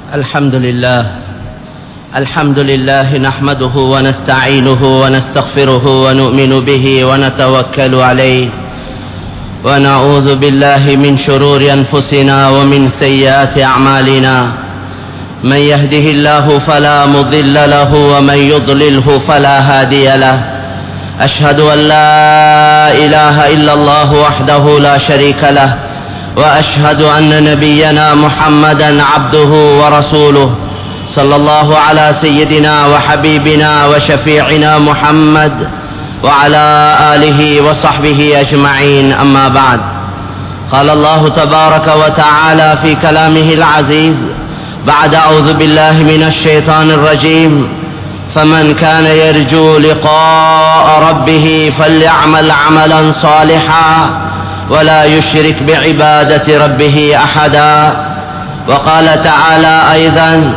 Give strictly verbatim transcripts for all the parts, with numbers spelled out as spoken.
الحمد لله الحمد لله نحمده ونستعينه ونستغفره ونؤمن به ونتوكل عليه ونعوذ بالله من شرور أنفسنا ومن سيئات أعمالنا من يهده الله فلا مضل له ومن يضلله فلا هادي له أشهد أن لا إله إلا الله وحده لا شريك له وأشهد أن نبينا محمدا عبده ورسوله صلى الله على سيدنا وحبيبنا وشفيعنا محمد وعلى آله وصحبه أجمعين أما بعد قال الله تبارك وتعالى في كلامه العزيز بعد أعوذ بالله من الشيطان الرجيم فمن كان يرجو لقاء ربه فليعمل عملا صالحا ولا يشرك بعبادة ربه أحدا وقال تعالى أيضا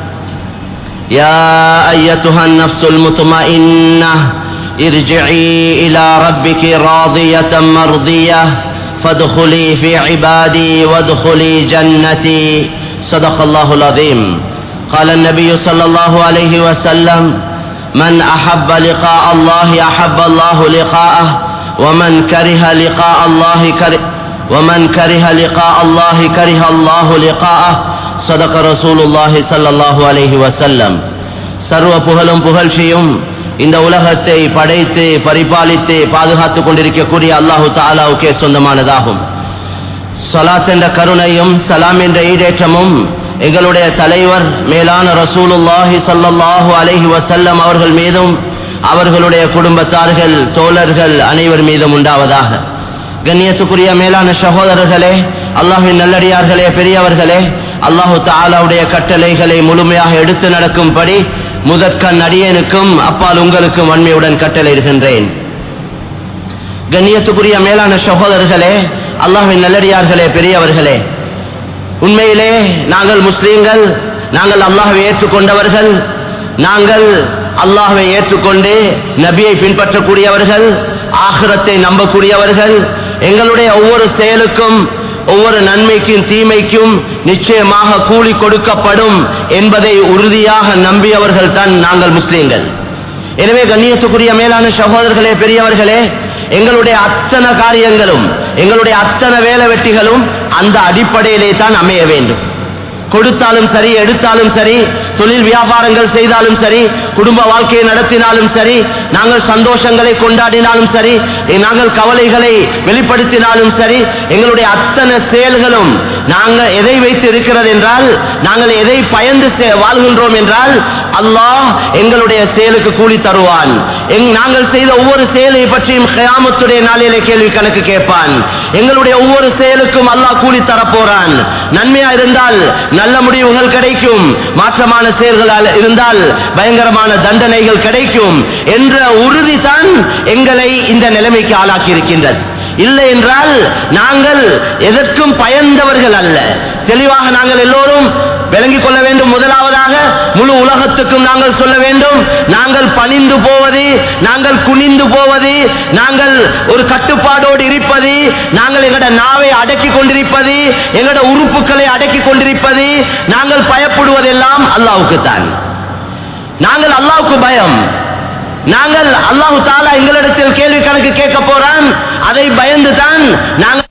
يا أيتها النفس المطمئنة ارجعي إلى ربك راضية مرضية فادخلي في عبادي وادخلي جنتي صدق الله العظيم. قال النبي صلى الله عليه وسلم من أحب لقاء الله أحب الله لقاءه ومن كره لقاء الله كره ومن كره لقاء الله كره الله لقاءه صدق رسول الله صلى الله عليه وسلم. சர்வ புகழும் புகழ்ச்சியும் இந்த உலகத்தை படைத்து பரிபாலித்து பாதுகாத்துக் கொண்டிருக்கக்கூடிய அல்லாஹு தஆலாவுக்கே சொந்தமானதாகும். ஸலாத் என்ற கருணையும் சலாம் என்ற ஈடேற்றமும் எங்களுடைய தலைவர் மேலான ரசூலுல்லாஹி ஸல்லல்லாஹு அலைஹி வஸல்லம் அவர்கள் மீதும் அவர்களுடைய குடும்பத்தார்கள் தோழர்கள் அனைவர் மீதும் உண்டாவதாக. கண்ணியத்துக்குரிய மேலான சகோதரர்களே, அல்லாஹ்வின் நல்லடியார்களே, பெரியவர்களே, அல்லாஹு தஆலாவுடைய கட்டளைகளை முழுமையாக எடுத்து நடக்கும்படி முதற்கண் அடியேனுக்கும் அப்பால் உங்களுக்கும் வன்மையுடன் கட்டளையிடுகின்றேன். கண்ணியத்துக்குரிய மேலான சகோதரர்களே, அல்லாஹ்வின் நல்லடியார்களே, பெரியவர்களே, உண்மையிலே நாங்கள் முஸ்லீம்கள், நாங்கள் அல்லாஹ்வை ஏற்றுக்கொண்டவர்கள், நாங்கள் அல்லாஹ்வை ஏற்றுக்கொண்டு நபியை பின்பற்றக்கூடியவர்கள், ஆகிரத்தை நம்பக்கூடியவர்கள். எங்களுடைய ஒவ்வொரு செயலுக்கும் ஒவ்வொரு நன்மைக்கும் தீமைக்கும் நிச்சயமாக கூலி கொடுக்கப்படும் என்பதை உறுதியாக நம்பியவர்கள் தான் நாங்கள் முஸ்லீம்கள். எனவே கண்ணியத்துக்குரிய மேலான சகோதரர்களே, பெரியவர்களே, எங்களுடைய அத்தனை காரியங்களும் எங்களுடைய அத்தனை வேலை வெட்டிகளும் அந்த அடிப்படையிலே தான் அமைய வேண்டும். கொடுத்தாலும் சரி, எடுத்தாலும் சரி, தொழில் வியாபாரங்கள் செய்தாலும் சரி, குடும்ப வாழ்க்கையை நடத்தினாலும் சரி, நாங்கள் சந்தோஷங்களை கொண்டாடினாலும் சரி, நாங்கள் கவலைகளை வெளிப்படுத்தினாலும் சரி, எங்களுடைய அத்தனை செயல்களும் நாங்கள் எதை வைத்து இருக்கிறது என்றால், நாங்கள் எதை பயந்து வாழ்கின்றோம் என்றால், அல்லாஹ் எங்களுடைய செயலுக்கு கூலி தருவான். நாங்கள் செய்த ஒவ்வொரு செயலை பற்றியும் கியாமத்துடைய நாளிலே கேள்வி கணக்கு கேட்பான். எங்களுடைய ஒவ்வொரு செயலுக்கும் அல்லாஹ் கூலி தரப்போறான். நன்மையா இருந்தால் நல்ல முடிவுகள் கிடைக்கும், மாற்றமான செயல்களால் இருந்தால் பயங்கரமான தண்டனைகள் கிடைக்கும் என்ற உறுதி தான் எங்களை இந்த நிலைமைக்கு ஆளாக்கி இருக்கின்றது. இல்லை என்றால் நாங்கள் எதற்கும் பயந்தவர்கள் அல்ல. தெளிவாக நாங்கள் எல்லோரும் விளங்கிக் கொள்ள வேண்டும். முதலாவதாக முழு உலகத்துக்கும் நாங்கள் சொல்ல வேண்டும், நாங்கள் பணிந்து போவது, நாங்கள் குனிந்து போவது, நாங்கள் ஒரு கட்டுப்பாடோடு இருப்பது, நாங்கள் எங்களோட நாவை அடக்கி கொண்டிருப்பது, எங்களோட உறுப்புகளை அடக்கி கொண்டிருப்பது, நாங்கள் பயப்படுவதெல்லாம் அல்லாஹ்வுக்கு தான். நாங்கள் அல்லாஹ்வுக்கு பயம். நாங்கள் அல்லாஹ் தஆலா எங்களிடத்தில் கேள்வி கணக்கு கேட்க போறான், அதை பயந்து தான் நாங்கள்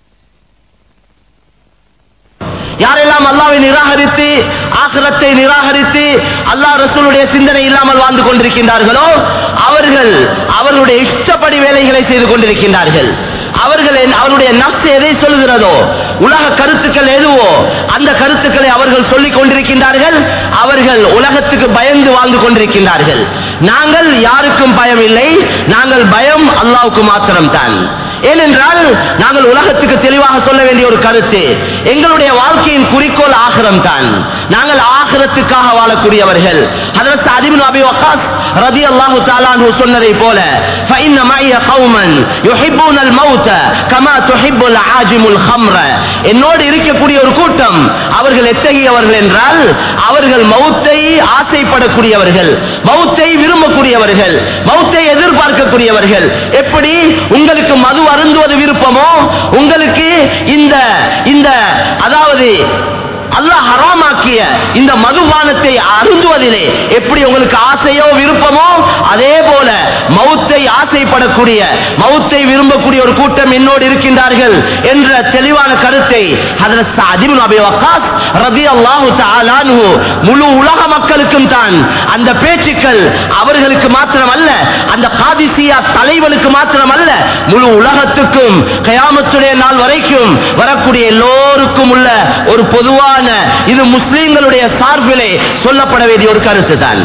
யாரெல்லாம் அல்லாஹ்வை நிராகரித்து ஆகிரத்தை நிராகரித்து அல்லாஹ் ரசூலுடைய சிந்தனை இல்லாமல் வாழ்ந்து கொண்டிருக்கின்றார்களோ அவர்கள் அவர்களுடைய இஷ்டப்படி வேலைகளை செய்து கொண்டிருக்கின்றார்கள். அவர்கள் அவருடைய நஃப்ஸ் எதை சொல்கிறதோ, உலக கருத்துக்கள் எதுவோ அந்த கருத்துக்களை அவர்கள் சொல்லிக் கொண்டிருக்கின்றார்கள். அவர்கள் உலகத்துக்கு பயந்து வாழ்ந்து கொண்டிருக்கின்றார்கள். நாங்கள் யாருக்கும் பயம் இல்லை, நாங்கள் பயம் அல்லாஹ்வுக்கு மாத்திரம்தான். ஏனென்றால் நாங்கள் உலகத்துக்கு தெளிவாக சொல்ல வேண்டிய ஒரு கருத்து, எங்களுடைய வாழ்க்கையின் குறிக்கோள் ஆகிரம் தான். நாங்கள் ஆகிரத்துக்காக வாழக்கூடியவர்கள். ஹஜ்ரத் சஅத் இப்னு அபி வக்காஸ் ரலியல்லாஹு தஆலா அன்ஹு சொன்னதை போல فإن معي قوما يحبون الموت كما تحب العاجم الخمر. என்னோடு இருக்கக்கூடிய ஒரு கூட்டம், அவர்கள் எத்தகையவர்கள் என்றால் அவர்கள் மௌத்தை ஆசைப்படக்கூடியவர்கள், மௌத்தை விரும்பக்கூடியவர்கள், மௌத்தை எதிர்பார்க்கக்கூடியவர்கள். எப்படி உங்களுக்கு மது அருந்துவது விருப்பமோ, உங்களுக்கு இந்த இந்த அதாவது அல்லாஹ் ஹராமாக்கிய இந்த மதுபானத்தை அருந்துவதிலே எப்படி உங்களுக்கு ஆசையோ விருப்பமோ அதே போல மௌத்தை ஆசைப்படக்கூடிய மௌத்தை விரும்பக்கூடிய ஒரு கூட்டம் என்னோடு இருக்கின்றார்கள் என்ற தெளிவான கருத்தை ஹஜ்ரத் சஅத் இப்னு அபீ வக்காஸ் ரலியல்லாஹு தஆலா அன்ஹு முழு உலக மக்களுக்கும் தான் அந்த பேச்சுக்கள் அவர்களுக்கு மாத்திரமல்ல அந்த காதிசியா தலைவனுக்கு மாத்திரமல்ல முழு உலகத்துக்கும் கியாமத்துடைய நாள் வரைக்கும் வரக்கூடிய எல்லோருக்கும் உள்ள ஒரு பொதுவான இது முஸ்லிம்களுடைய சார்பிலே சொல்லப்பட வேண்டிய ஒரு கருத்து தான்.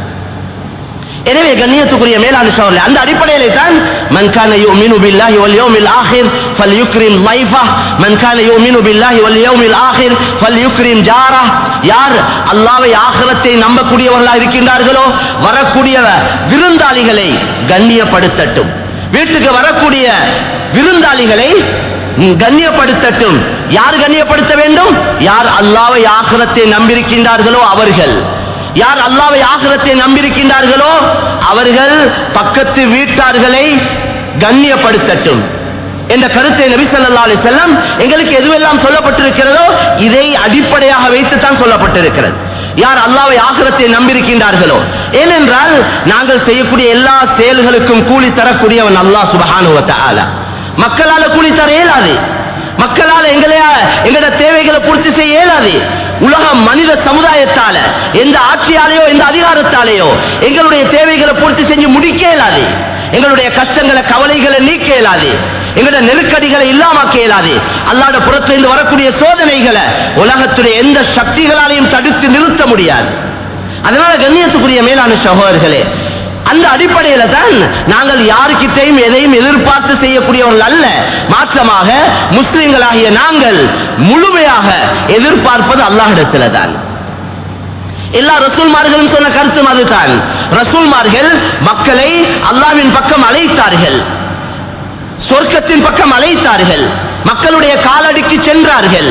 எனவே கண்ணியத்துக்குரிய மேலான சகோதரர்களே, அந்த அடிப்படையிலே தான் மன் கான யுமினு பில்லாஹி வல் யௌமில் ஆகிர் ஃபல்யுக்ரிம் லைஃபஹ் மன் கான யுமினு பில்லாஹி வல் யௌமில் ஆகிர் ஃபல்யுக்ரிம் ஜாரஹ். யார் அல்லாஹ்வை ஆகிரத்தை நம்பக்கூடியவர்களாக இருக்கின்றார்களோ வரக்கூடிய விருந்தாளிகளை கண்ணியப்படுத்தட்டும். வீட்டுக்கு வரக்கூடிய விருந்தாளிகளை கண்ணியப்படுத்தட்டும். யார் கண்ணியப்படுத்த வேண்டும்? யார் அல்லாஹ்வை ஆகிரத்தை நம்பியிருக்கின்றார்களோ அவர்கள். யார் அல்லாஹ்வை ஆகிரத்தை நம்பியிருக்கின்றார்களோ அவர்கள் பக்கத்து வீட்டார்களை கண்ணியப்படுத்தட்டும் என்ற கருத்தை நபி ஸல்லல்லாஹு அலைஹி வஸல்லம் எங்களுக்கு எதுவெல்லாம் சொல்லப்பட்டிருக்கிறதோ இதை அடிப்படையாக வைத்துத்தான் சொல்லப்பட்டிருக்கிறது. யார் அல்லாஹ்வை ஆகிரத்தை நம்பியிருக்கின்றார்களோ, ஏனென்றால் நாங்கள் செய்யக்கூடிய எல்லா செயல்களுக்கும் கூலி தரக்கூடியவன் அல்லாஹ் சுப்ஹானஹு வ தஆலா. மக்களால கூலி தர இயலாது, மக்களால எங்களைய எங்களோட தேவைகளை பூர்த்தி செய்ய இயலாது. உலக மனித சமுதாயத்தால எந்த ஆட்சியாலேயோ எந்த அதிகாரத்தாலேயோ எங்களுடைய தேவைகளை பூர்த்தி செஞ்சு முடிக்க இயலாது. எங்களுடைய கஷ்டங்களை கவலைகளை நீக்க இயலாது. எங்களுடைய நெருக்கடிகளை இல்லாமக்க இயலாது. அல்லாஹ்வுடைய புறத்திலிருந்து வரக்கூடிய சோதனைகளை உலகத்துடைய எந்த சக்திகளாலையும் தடுத்து நிறுத்த முடியாது. அதனால கண்ணியத்துக்குரிய மேலான சகோதரர்களே, அந்த அடிப்படையில தான் நாங்கள் யாருக்கிட்டையும் எதையும் எதிர்பார்த்து செய்யக்கூடியவர்கள் அல்ல. மாற்றமாக முஸ்லிம்களாகிய நாங்கள் முழுமையாக எதிர்பார்ப்பது அல்லாஹ்விடத்தில தான். எல்லா ரசூல்மார்களும் சொன்ன கருத்தும் அதுதான். ரசூல்மார்கள் மக்களை அல்லாஹ்வின் பக்கம் அழைத்தார்கள், சொர்க்கத்தின் பக்கம் அழைத்தார்கள், மக்களுடைய காலடிக்கு சென்றார்கள்.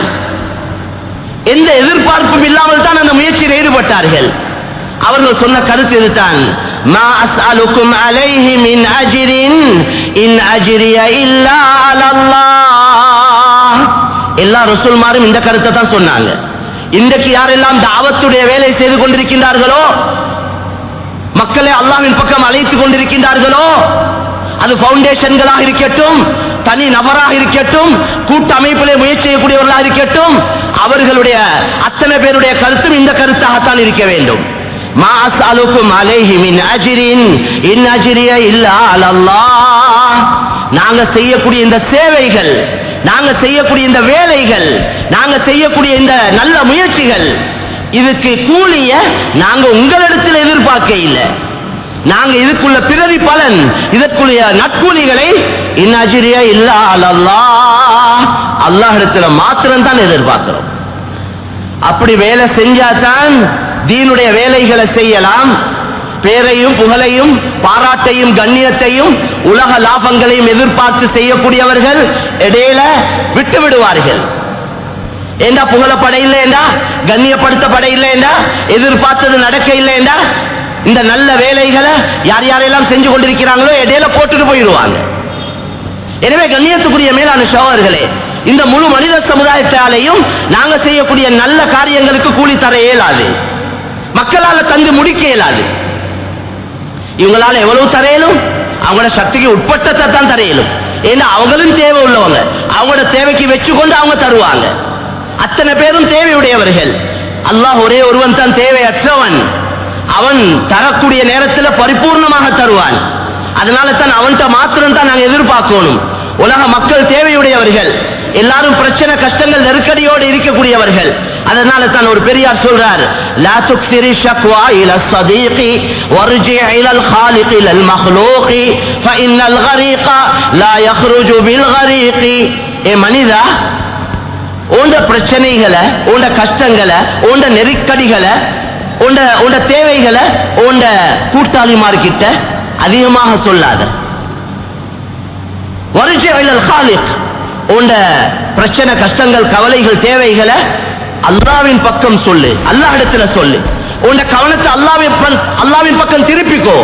எந்த எதிர்பார்ப்பும் இல்லாமல் தான் அந்த முயற்சியில் ஈடுபட்டார்கள். அவர்கள் சொன்ன கருத்து இதுதான், மா அஸ்அலுக்கும் அலைஹி மின் அஜ்ரின் இன் அஜ்ரிய இல்லா அலல்லாஹ். எல்லா ரசூல்மாரும் இந்த கருத்தை தான் சொன்னாங்க. இன்றைக்கு யாரெல்லாம் தாவத்துடைய வேலை செய்து கொண்டிருக்கின்றார்களோ, மக்களை அல்லாஹ்வின் பக்கம் அழைத்துக் கொண்டிருக்கின்றார்களோ, அது பவுண்டேஷன்களாக இருக்கட்டும், தனி நபராக இருக்கட்டும், கூட்டமைப்பிலே முயற்சி செய்யக்கூடியவர்களாக இருக்கட்டும், அவர்களுடைய அத்தனை பேருடைய கருத்தும் இந்த கருத்தாகத்தான் இருக்க வேண்டும். மா அஸ்அலுக்கும் அலைஹி மின் அஜ்ரின் இன் அஜ்ரிய இல்லா அலல்லாஹ். நாங்க செய்யக்கூடிய இந்த சேவைகள், நாங்க செய்யக்கூடிய இந்த வேலைகள், நாங்க செய்யக்கூடிய இந்த நல்ல முயற்சிகள், இதுக்கு கூலிய நாங்க உங்களிடத்தில் எதிர்பார்க்க இல்லை. நாங்க இதுக்குள்ள பிரதி பலன், இதற்குரிய நற்கூலிகளை இன் அஜ்ரிய இல்லா அலல்லாஹ் அல்லாஹ்விடத்தில் மாத்திரம் தான் எதிர்பார்க்கிறோம். அப்படி வேலை செஞ்சாதான் தீனுடைய வேலைகளை செய்யலாம். பேரையும் புகழையும் பாராட்டையும் கண்ணியத்தையும் உலக லாபங்களையும் எதிர்பார்த்து செய்யக்கூடியவர்கள் இடையில விட்டு விடுவார்கள். ஏண்டா புகழப்பட இல்லைண்டா, கண்ணியப்படுத்தப்பட இல்லைண்டா, எதிர்பார்த்தது நடக்க இல்லைண்டா, இந்த நல்ல வேலைகளை யார் யாரெல்லாம் செஞ்சு கொண்டிருக்கிறாங்களோ இடையில போட்டுட்டு போயிடுவாங்க. எனவே கண்ணியத்துக்குரிய மேலான சகோதரர்களே, இந்த முழு மனித சமுதாயத்தாலேயும் நாங்க செய்யக்கூடிய நல்ல காரியங்களுக்கு கூலி தர இயலாது, மக்களால தந்து முடிக்க இயலாது. இவங்களால எவ்வளவு தரையிலும் அவங்களோட சக்திக்கு உட்பட்டத்தை தான் தரையிலும். ஏன்னா அவங்களும் தேவை உள்ளவங்க, அவங்களோட தேவைக்கு வச்சுக்கொண்டு அவங்க தருவாங்க. அத்தனை பேரும் தேவையுடையவர்கள். அல்லாஹ் ஒரே ஒருவன் தான் தேவையற்றவன். அவன் தரக்கூடிய நேரத்தில் பரிபூர்ணமாக தருவான். அதனால தான் அவன்கிட்ட மாத்திரம் தான் நாங்கள் எதிர்பார்க்கணும். உலக மக்கள் தேவையுடையவர்கள், எல்லாரும் பிரச்சனை கஷ்டங்கள் நெருக்கடியோடு இருக்கக்கூடியவர்கள். அதனால தான் ஒரு பெரியார் சொல்றார், லா துக்ஸிரி ஷக்வா இல ஸதீகி வர்ஜி இலல் காலிகி லல் மக்லூகி ஃபஇன்னல் கரீக லா யக்ருஜு பில் கரீகி. ஏ மனிதா, உண்ட பிரச்சனைகளை, உண்ட கஷ்டங்களை, உண்ட நெருக்கடிகளை, உண்ட உண்ட தேவைகளை உண்ட கூட்டாளிமார்கிட்ட அதிகமாக சொல்லாத. வர்ஜி இலல் காலிக், உண்ட பிரச்சனை கஷ்டங்கள் கவலைகள் தேவைகளை அல்லாஹ்வின் பக்கம் சொல்லு, அல்லாஹ்விடத்துல சொல்லு. உன்ட கவனத்தை அல்லாஹ்வின் அல்லாஹ்வின் பக்கம் திருப்பிக்கோ.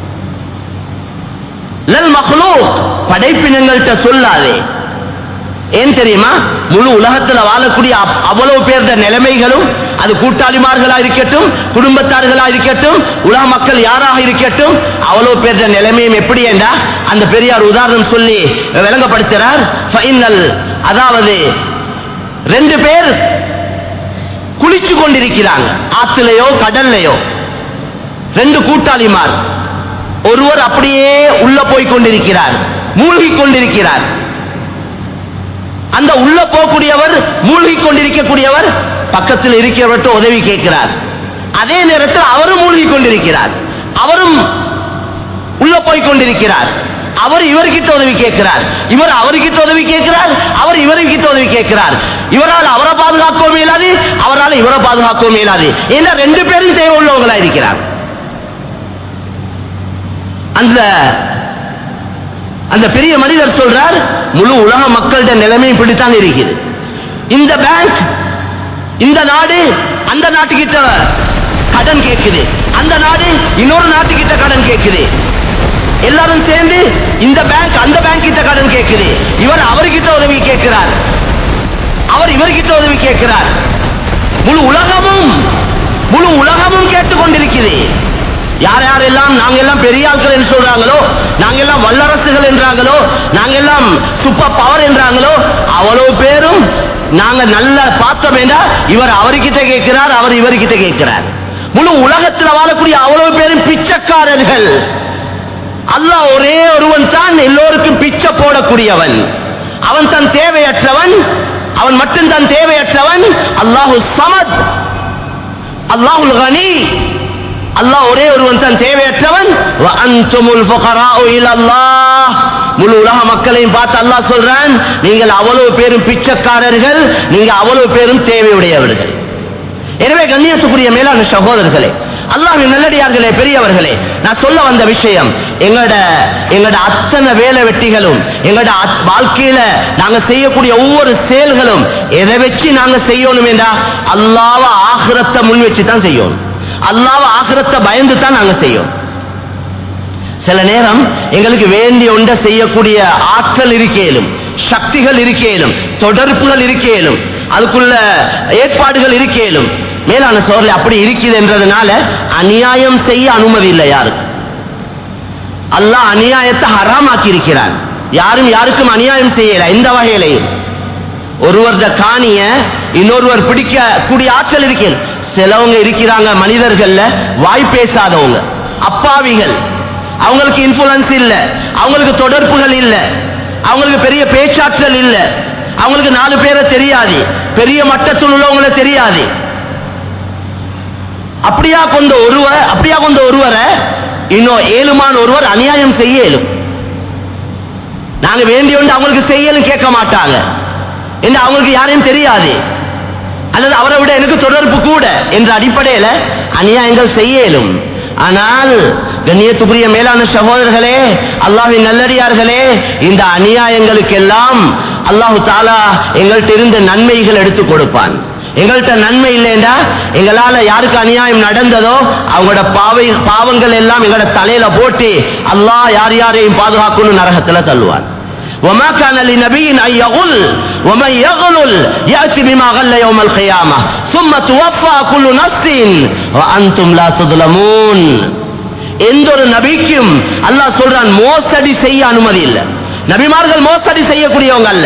லல் மக்லூக், படைப்பினங்கள்ட்ட சொல்லாதே. ஏன் தெரியுமா? முழு உலகத்தில் வாழக்கூடிய அவ்வளவு பேருடைய நிலைமைகளும், அது கூட்டாளிமார்களா இருக்கட்டும், குடும்பத்தார்களா இருக்கட்டும், உலக மக்கள் யாராக இருக்கட்டும், அவ்வளவு பேருடைய நிலைமையும் எப்படி என்றா அந்த பெரியார் உதாரணம் சொல்லி விளங்கப்படுத்துறார். அதாவது ரெண்டு பேர் குளிச்சு கொண்டிருக்கிறாங்க, ஆத்திலையோ கடல்லையோ. ரெண்டு கூட்டாளிமார், ஒருவர் அப்படியே உள்ள போய் கொண்டிருக்கிறார், மூழ்கி கொண்டிருக்கிறார். அந்த உள்ள போகக்கூடியவர், மூழ்கி கொண்டிருக்கக்கூடியவர் பக்கத்தில் இருக்கிறவர்கிட்ட உதவி கேட்கிறார். அதே நேரத்தில் அவரும் மூழ்கி கொண்டிருக்கிறார், அவரும் உள்ள போய் கொண்டிருக்கிறார். அவர் இவர்கிட்ட உதவி கேட்கிறார், இவர் அவர்கிட்ட உதவி கேட்கிறார், அவர் இவர்கிட்ட உதவி கேட்கிறார். இவரால் அவரை பாதுகாக்கவும் இயலாது, அவரால் இவரை பாதுகாக்கவும் இயலாது. ஏன்னா ரெண்டு பேரும் தேவை உள்ளவங்களா இருக்கிறார். அந்த அந்த பெரிய மனிதர் சொல்றார், முழு உலக மக்களுடைய நிலைமை இப்படித்தான் இருக்குது. இந்த பேங்க், இந்த நாடு அந்த நாட்டுக்கிட்ட கடன் கேட்குது, அந்த நாடு இன்னொரு நாட்டுக்கிட்ட கடன் கேட்குது. எல்லாரும் சேர்ந்து இந்த பேங்க் அந்த பேங்க் கிட்ட கடன் கேட்குது. இவர் அவர்கிட்ட உதவி கேட்கிறார், அவர் இவர்கிட்ட உதவி கேட்கிறார். முழு உலகமும் முழு உலகமும் கேட்டுக்கொண்டிருக்கிறது. யார் யாரெல்லாம் நாங்க எல்லாம் பெரிய ஆட்கள் என்று சொல்றாங்களோ, நாங்க எல்லாம் வல்லரசுகள் என்றாங்களோ, நாங்க எல்லாம் சூப்பர் பவர் என்றாங்களோ, அவ்வளவு பேரும் நாங்க நல்ல பார்த்தோம் என்றா இவர் அவர்கிட்ட கேட்கிறார், அவர் இவர்கிட்ட கேட்கிறார். முழு உலகத்தில் வாழக்கூடிய அவ்வளவு பேரும் பிச்சைக்காரர்கள். அல்லாஹ் ஒரே ஒருவன் தான் எல்லோருக்கும் பிச்சை போடக்கூடியவன். அவன் தன் தேவையற்றவன், அவன் மட்டும் தன் தேவையற்றவன். அல்லாஹு சமத், அல்லாஹுல் கனி. அல்லாஹ் ஒரே ஒருவன் தான் தேவையற்றவன். வஅன்துமுல் ஃபுகராஉ இலல்லாஹ். முழு உலக மக்களையும் பார்த்து அல்லாஹ் சொல்றான், நீங்கள் அவ்வளவு பேரும் பிச்சைக்காரர்கள், நீங்க அவ்வளவு பேரும் தேவையுடையவர்கள். எனவே கண்ணியத்துக்குரிய மேலான சகோதரர்களே, அல்லாஹ்வின் நல்லடியார்களே, பெரியவர்களே, நான் சொல்ல வந்த விஷயம், எங்களோட எங்களோட அத்தனை வேலை வெட்டிகளும், எங்களோட வாழ்க்கையில நாங்க செய்யக்கூடிய ஒவ்வொரு செயல்களும் எதை வச்சு நாங்க செய்யணும் என்றா அல்லாஹ்வ ஆகிரத்தை முன் வச்சு தான் செய்யணும். அல்லாஹ்வ ஆகிரத்தை பயந்து தான் நாங்க செய்யும். சில நேரம் எங்களுக்கு வேண்டிய ஒன்றை செய்யக்கூடிய ஆற்றல் இருக்கேலும், சக்திகள் இருக்கேலும், தொடர்புகள் இருக்கேலும், அதுக்குள்ள ஏற்பாடுகள் இருக்கேலும். மேலான சோழல் அப்படி இருக்குது என்றதுனால அநியாயம் செய்ய அனுமதி இல்லை யாருக்கு. அல்லாஹ் அநியாயத்தை ஹராமாக்கி இருக்கிறான். யாரும் யாருக்கும் அநியாயம் செய்யல எந்த வகையிலையும். ஒருவருடைய காணிய இன்னொருவர் பிடிக்க கூடிய ஆற்றல் இருக்கேன். சிலவங்க இருக்கிறாங்க மனிதர்கள்ல வாய் பேசாதவங்க, அப்பாவிகள். அவங்களுக்கு இன்ஃபுளுன்ஸ் இல்ல, அவங்களுக்கு தொடர்புகள் இல்ல, அவங்களுக்கு பெரிய பேச்சாற்றல் இல்ல, அவங்களுக்கு நாலு பேரை தெரியாது, பெரிய மட்டத்தில் உள்ளவங்களை தெரியாது. அப்படியா கொண்ட ஒருவர் அப்படியா கொண்ட ஒருவரை இன்னும் ஏழுமான ஒருவர் அநியாயம் செய்ய இயலும். நாங்க வேண்டிய ஒன்று அவங்களுக்கு செய்யலும் கேட்க மாட்டாங்க, என்று அவங்களுக்கு யாரையும் தெரியாது, அல்லது அவரை விட எனக்கு தொடர்பு கூட என்ற அடிப்படையில் அநியாயங்கள் செய்ய இயலும். ஆனால் கண்ணியத்துக்குரிய மேலான சகோதரர்களே, அல்லாஹ்வின் நல்லடியார்களே, இந்த அநியாயங்களுக்கெல்லாம் அல்லாஹு தஆலா எங்கள்கிட்ட இருந்த நன்மைகள் எடுத்து கொடுப்பான். எங்கள்கிட்ட நன்மை இல்லைண்டா எங்களால யாருக்கு அநியாயம் நடந்ததோ அவங்களோட பாவை பாவங்கள் எல்லாம் எங்களோட தலையில போட்டு அல்லாஹ் யார் யாரையும் பாதுகாக்கணும் நரகத்துல தள்ளுவான். وما كان لنبي ان يغل ومن يغل ياتي بما غل يوم القيامه ثم توفى كل نفس وانتم لا تظلمون. எந்த ஒரு நபிக்கும் அல்லாஹ் சொல்றான் மோசடி செய்ய அனுமதி இல்லை. நபிமார்கள் மோசடி செய்யக்கூடியவங்க அல்ல.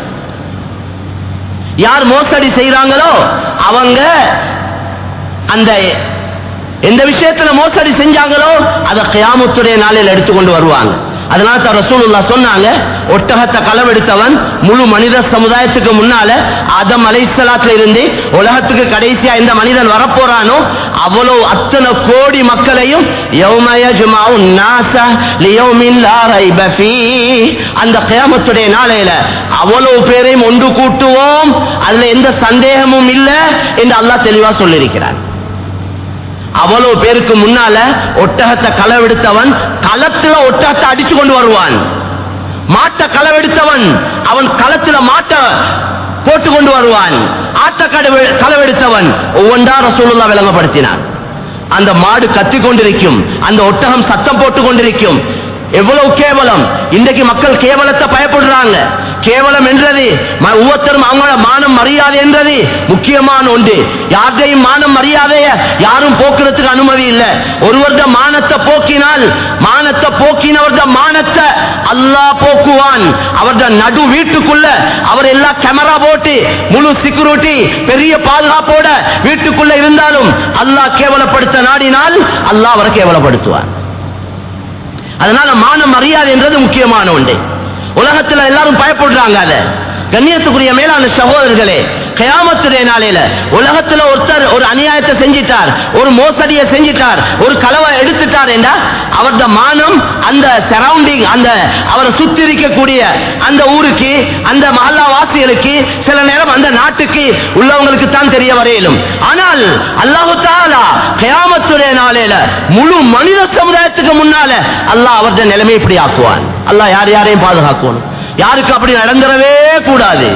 யார் மோசடி செய்யறாங்களோ அவங்க அந்த எந்த விஷயத்துல மோசடி செஞ்சாங்களோ அதை கியாமத்துடைய நாளில் எடுத்துக்கொண்டு வருவாங்க. அதனால தான் ரசூலுல்லாஹ் சொன்னாங்க, ஒட்டகத்தை களவெடுத்தவன் முழு மனித சமுதாயத்துக்கு முன்னால ஆதம் அலைஹிஸ்ஸலாத்துல இருந்து உலகத்துக்கு கடைசியா இந்த மனிதன் வரப்போறானோ அவ்வளவு அத்தனை கோடி மக்களையும் யௌம யஜ்மஉன் நாஸ லியௌமின் லா ரைப ஃபீஹ், அந்த கியாமத்துடைய நாளையில அவ்வளவு பேரையும் ஒன்று கூட்டுவோம், அதுல எந்த சந்தேகமும் இல்லை என்று அல்லாஹ் தெளிவா சொல்லியிருக்கிறார். அவ்வளவு பேருக்கு முன்னால ஒட்டகத்தை களவெடுத்தவன் களத்துல ஒட்டகத்தை அடிச்சு கொண்டு வருவான். மாட்டை களவெடுத்தவன் அவன் களத்துல மாட்டை போட்டு கொண்டு வருவான். ஆட்ட களவெடுத்தவன் ஒவ்வொன்றா ரசூலுல்லாஹ் விளங்கப்படுத்தினான். அந்த மாடு கத்திக் கொண்டிருக்கும், அந்த ஒட்டகம் சத்தம் போட்டு கொண்டிருக்கும். எவ்வளவு கேவலம்! இன்றைக்கு மக்கள் கேவலத்தை பயப்படுறாங்க. கேவலம் என்றது, ஒவ்வொருத்தரும் அவங்களோட மானம் மரியாதை என்றது முக்கியமான ஒன்று. யாரையும் மானம் மரியாதைய யாரும் போக்குறதுக்கு அனுமதி இல்லை. ஒருவருட மானத்தை போக்கினால் மானத்தை போக்கினவருட மானத்தை அல்லாஹ் போக்குவான். அவருடைய நடு வீட்டுக்குள்ள அவர் எல்லா கேமரா போட்டு முழு செக்யூரிட்டி பெரிய பாதுகாப்போட வீட்டுக்குள்ள இருந்தாலும் அல்லாஹ் கேவலப்படுத்த நாடினால் அல்லாஹ் அவரை கேவலப்படுத்துவார். அதனால மான மரியாதை என்றது முக்கியமான ஒன்று. உலகத்தில் எல்லாரும் பயப்படுறாங்க. அத கண்ணியத்துக்குரிய மேலான சகோதரர்களே, கியாமத்துடைய நாளையில உலகத்துல ஒருத்தர் ஒரு அநியாயத்தை செஞ்சிட்டார், ஒரு மோசடியை செஞ்சிட்டார், ஒரு களவை எடுத்துட்டார் என்றா அவரது மானம் அந்த சரௌண்டிங் அந்த அவரை சுத்தி இருக்கக்கூடிய அந்த ஊருக்கு அந்த மஹல்லா வாசிகளுக்கு சில நேரம் அந்த நாட்டுக்கு உள்ளவங்களுக்கு தான் தெரிய வரையிலும். ஆனால் அல்லாஹ் தஆலா கியாமத்துடைய நாளையில முழு மனித சமுதாயத்துக்கு முன்னால அல்லாஹ் அவரது நிலைமை இப்படி ஆக்குவான். அல்லாஹ் யார் யாரையும் பாதுகாக்கணும். யாருக்கு அப்படி நடந்துடவே கூடாது.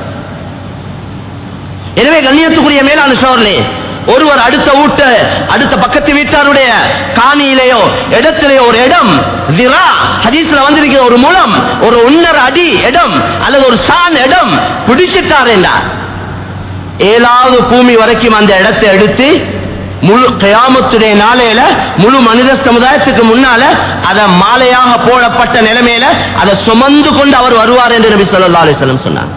எனவே கண்ணியத்துக்குரிய மேலான சோழர்களே, ஒருவர் அடுத்த வீட்டு அடுத்த பக்கத்து வீட்டாருடைய காணியிலேயோ இடத்திலேயோ ஒரு இடம் திரா ஹதீஸ்ல வந்திருக்கிற ஒரு முழம் ஒரு ஒன்னரை அடி இடம் அல்லது ஒரு சான் இடம் பிடிச்சிட்டார் என்றார், ஏழாவது பூமி வரைக்கும் அந்த இடத்தை எடுத்து முழு கியாமத்துடைய நாளையில முழு மனித சமுதாயத்துக்கு முன்னால அத மாலையாக போடப்பட்ட நிலைமையில அதை சுமந்து கொண்டு அவர் வருவார் என்று நபி ஸல்லல்லாஹு அலைஹி வஸல்லம் சொன்னார்.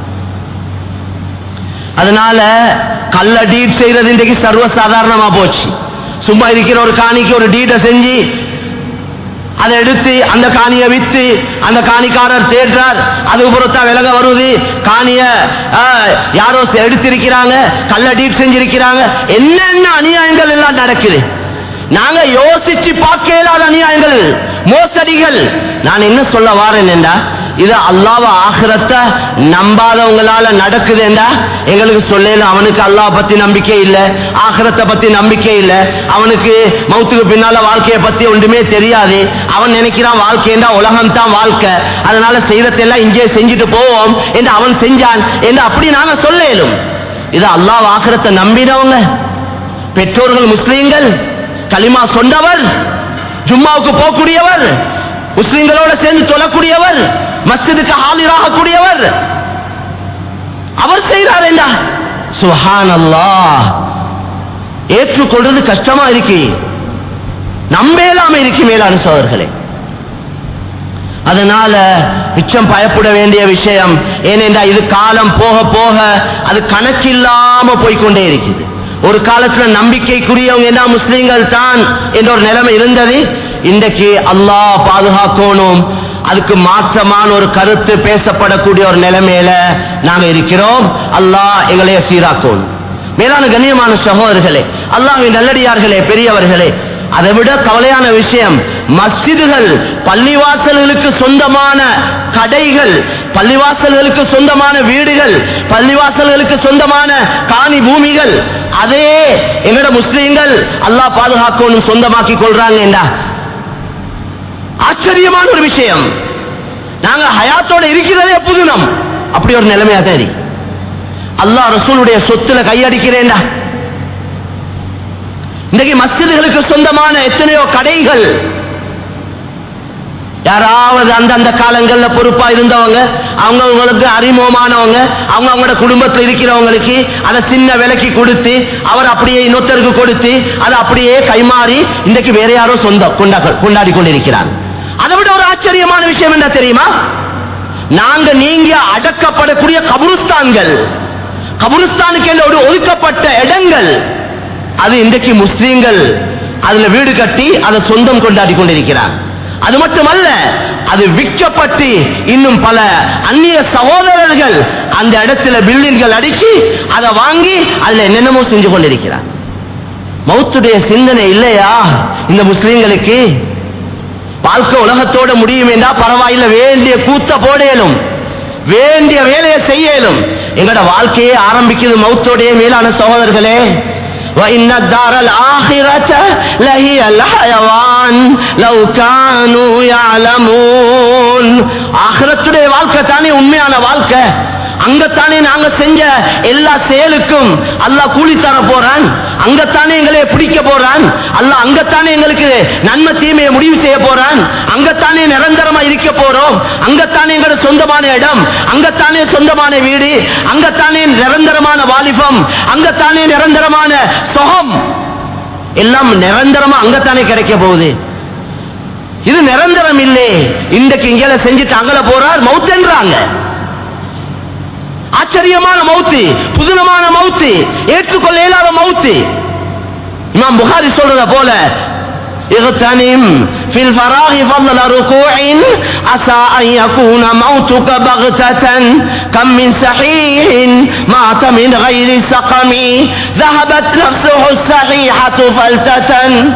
அதனால கள்ள டீட் செய்யறது இன்றைக்கு சர்வ சாதாரணமா போச்சு. சும்மா இருக்கிற ஒரு காணிக்கு ஒரு டீட்டை செஞ்சு அதை எடுத்து அந்த காணியை வித்து அந்த காணிக்காரர் தேடுறார், அது புறத்தா விலக வருவது, காணிய யாரோ எடுத்திருக்கிறாங்க, கள்ள டீட் செஞ்சிருக்கிறாங்க, என்னென்ன அநியாயங்கள் எல்லாம் நடக்குது. நாங்க யோசிச்சு பார்க்க இயலாத அநியாயங்கள், மோசடிகள். நான் என்ன சொல்ல வாரேன் என்றா, இது அல்லாஹ் ஆகிரத்தை நம்பாதவங்களால நடக்குது என்றா எங்களுக்கு சொல்லல. அவனுக்கு அல்லாஹ் பத்தி நம்பிக்கை இல்ல, ஆகிரத்தை பத்தி நம்பிக்கை இல்ல, அவனுக்கு மௌத்துக்கு பின்னால வாழ்க்கையை பத்தி ஒன்றுமே தெரியாது. அவன் நினைக்கிறான் வாழ்க்கைண்டா உலகம் தான் வாழ்க்கை, அதனால செய்யறதெல்லாம் இங்கே செஞ்சுட்டு போவோம் என்று அவன் செஞ்சான் என்று அப்படி நாங்க சொல்லலும். இது அல்லாஹ் ஆகிரத்தை நம்பினவங்க, பெற்றோர்கள் முஸ்லீம்கள், கலிமா சொன்னவர், ஜும்மாவுக்கு போகக்கூடியவர், முஸ்லிம்களோட சேர்ந்து தொழக்கூடியவர், மஸ்ஜிதுக்கு ஆஜராகக்கூடியவர், அவர் செய்கிறார் என்றா சுப்ஹானல்லாஹ். ஏற்றுக்கொள்றது கஷ்டமா இருக்கு, நம்பேலாம இருக்கு மேலான சோதர்களே. அதனால மிச்சம் பயப்பட வேண்டிய விஷயம் ஏனென்றா இது காலம் போக போக அது கணக்கில்லாம போய்கொண்டே இருக்குது. ஒரு காலத்துல நம்பிக்கைக்குரியவங்க என்ன முஸ்லிம்கள் தான் என்ற ஒரு நிலைமை இருந்தது. இன்றைக்கு அல்லாஹ் பாதுகாக்கணும், அதுக்கு மாற்றமான ஒரு கருத்து பேசப்படக்கூடிய ஒரு நிலைமையில நாங்க இருக்கிறோம். அல்லாஹ் எங்களைய சீராக்கணும். மேலான கண்ணியமான சகோதரர்களே, அல்லாஹ்வின் நல்லடியார்களே, பெரியவர்களே, அதை விட கவலையான விஷயம் மஸ்ஜிதுகள், பள்ளிவாசல்களுக்கு சொந்தமான கடைகள், பள்ளிவாசல்களுக்கு சொந்தமான வீடுகள், பள்ளிவாசல்களுக்கு சொந்தமான காணி பூமிகள், அதே எங்கட முஸ்லீம்கள் அல்லாஹ் பாதுகாக்கணும் சொந்தமாக்கி கொள்றாங்க என்றா ஆச்சரியமான ஒரு விஷயம். நாங்க ஹயாத்தோட இருக்கிறதே புதுனம், அப்படி ஒரு நிலைமையா தான் இருக்கு. அல்லாஹ் ரசூலுடைய சொத்துல கையடிக்கிறேன்டா. இன்றைக்கு மஸ்ஜிதுகளுக்கு சொந்தமான எத்தனையோ கடைகள், யாராவது அந்தந்த காலங்கள்ல பொறுப்பா இருந்தவங்க, அவங்க அவங்களுக்கு அறிமுகமானவங்க, அவங்க அவங்களோட குடும்பத்தில் இருக்கிறவங்களுக்கு அதை சின்ன விலைக்கு கொடுத்து அவர் அப்படியே இன்னொருத்தருக்கு கொடுத்து அதை அப்படியே கைமாறி இன்றைக்கு வேற யாரோ சொந்தம் கொண்டாடி கொண்டிருக்கிறாங்க. அதை விட ஒரு ஆச்சரியமான விஷயம் என்ன தெரியுமா? நாங்க நீங்க அடக்கப்படக்கூடிய கபுருஸ்தான்கள், கபுருஸ்தானுக்கு என்ற ஒரு ஒதுக்கப்பட்ட இடங்கள், அது இன்றைக்கு முஸ்லீம்கள் அதுல வீடு கட்டி அதை சொந்தம் கொண்டாடி கொண்டிருக்கிறார். அது மட்டுமல்ல, அது விற்கப்பட்டு இன்னும் பல அந்நிய சகோதரர்கள் அந்த இடத்துல பில்டிங்கள் அடிச்சு அதை வாங்கி அதுல என்னென்னமோ செஞ்சு கொண்டிருக்கிறார். மௌத்துடைய சிந்தனை இல்லையா இந்த முஸ்லீம்களுக்கு? வாழ்க்கை உலகத்தோட முடியும் என்றா பரவாயில்ல, வேண்டிய கூத்த போடலும், வேண்டிய வேலையை செய்யலும். எங்கட வாழ்க்கையே ஆரம்பிக்குது மௌத்தோடைய. மேலான சகோதரர்களே, وَإِنَّ الدَّارَ الْآخِرَةَ لَهِيَ الْحَيَوَانُ لَوْ كَانُوا يَعْلَمُونَ. ஆகிரத்துடைய வாழ்க்கை தானே உண்மையான வாழ்க்கை. அங்கத்தானே நாங்க செஞ்ச எல்லா செயலுக்கும் அல்லாஹ் கூலி தர போறான், அங்கத்தானே எங்களை பிடிக்க போறான் அல்லாஹ், அங்கத்தானே எங்களுக்கு நன்மை தீமையை முடிவு செய்ய போறான், அங்கத்தானே நிரந்தரமா இருக்க போறோம், அங்கத்தானே எங்களோட சொந்தமான இடம், அங்கத்தானே சொந்தமான வீடு, அங்கத்தானே நிரந்தரமான வாலிபம், அங்கத்தானே நிரந்தரமான சுகம், எல்லாம் நிரந்தரமா அங்கத்தானே கிடைக்க போகுது. இது நிரந்தரம் இல்லை. இன்றைக்கு இங்கே செஞ்சுட்டு அங்கல போறார் மவுத் என்றாங்க. ஆச்சரியமான மவுத்து, புதுனமான மவுத்து, ஏற்றுக்கொள்ள இயலாத மவுத்து. இமாம் புகாரி சொல்றத போல اغتنم في الفراغ فضل ركوع عسى ان يكون موتك بغتة كم من صحيح مات من غير سقم ذهبت نفسه الصحيحة فلتة.